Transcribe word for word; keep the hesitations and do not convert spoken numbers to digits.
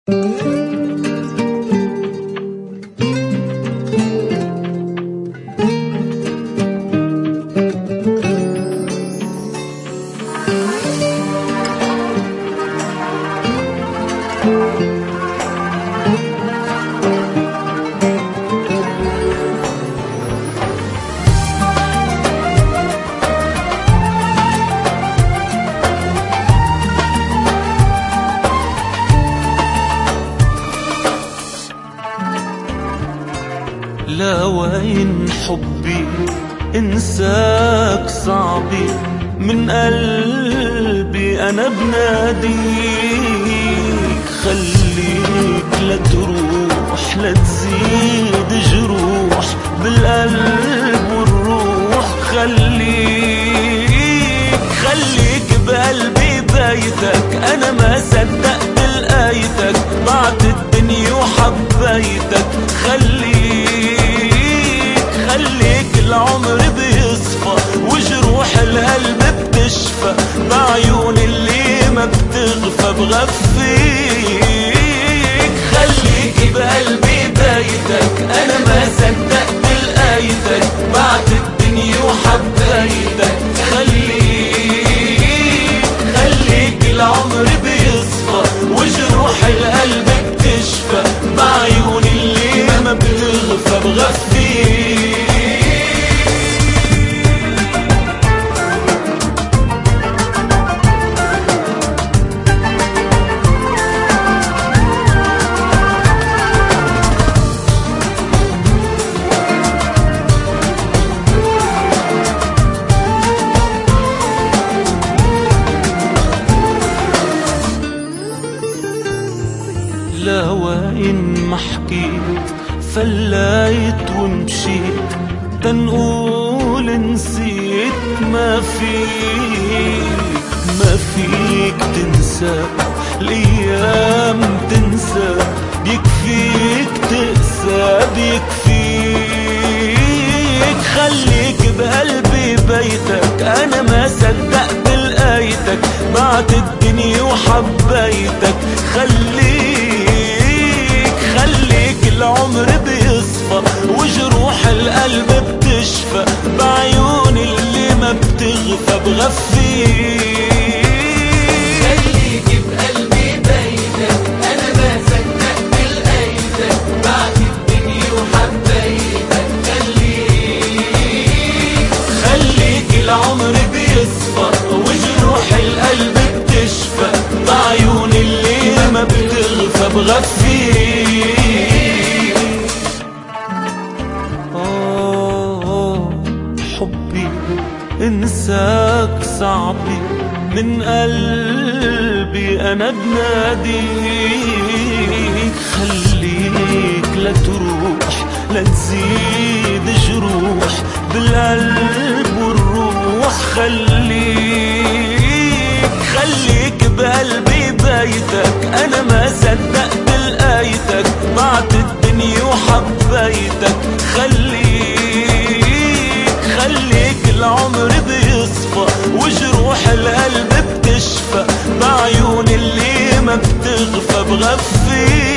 لا وين حبي انساك صعبي، من قلبي انا بناديك. خليك لا تروح، لا تزيد جروح بالقلب والروح. خليك خليك بقلبي بيتك، انا ما صدقت لقيتك، ضاعت الدنيا وحبيتك. خليك خليك العمر بيصفى وجروح القلب بتشفى، بعيون اللي ما بتغفى بغفيك. خليك بقلبي بيتك، انا ما صدقت لقيتك، بعت الدنيا وحبيتك. خليك خليك العمر بيصفى وجروح القلب بتشفى، بعيون اللي ما بتغفى بغفيك. لا وين ما حكيت فليت ومشيت، تنقول نسيت. ما فيك ما فيك تنسى الأيام تنسى، بيكفيك تقسى بيكفيك. خليك بقلبي بيتك، أنا ما صدقت لقيتك، بعت الدنيا وحبيتك. خليك خليك العمر بيصفى وجروح القلب بتشفى، بعيون اللي ما بتغفى بغفيك. خليك بقلبي بيتك، أنا ما صدقت لقيتك، بعت الدنيا وحبيتك. خليك خليك العمر بيصفى وجروح القلب بتشفى، بعيون اللي ما بتغفى بغفيك. آه حبي انساك صعبي، من قلبي انا بناديك. خليك لا تروح، لا تزيد جروح بالقلب والروح. خليك خليك بقلبي بيتك، انا ما صدقت لقيتك، بعت الدنيا وحبيتك. خليك خليك العمر بيصفى وجروح القلب بتشفى، بعيون اللي ما بتغفى بغفيك.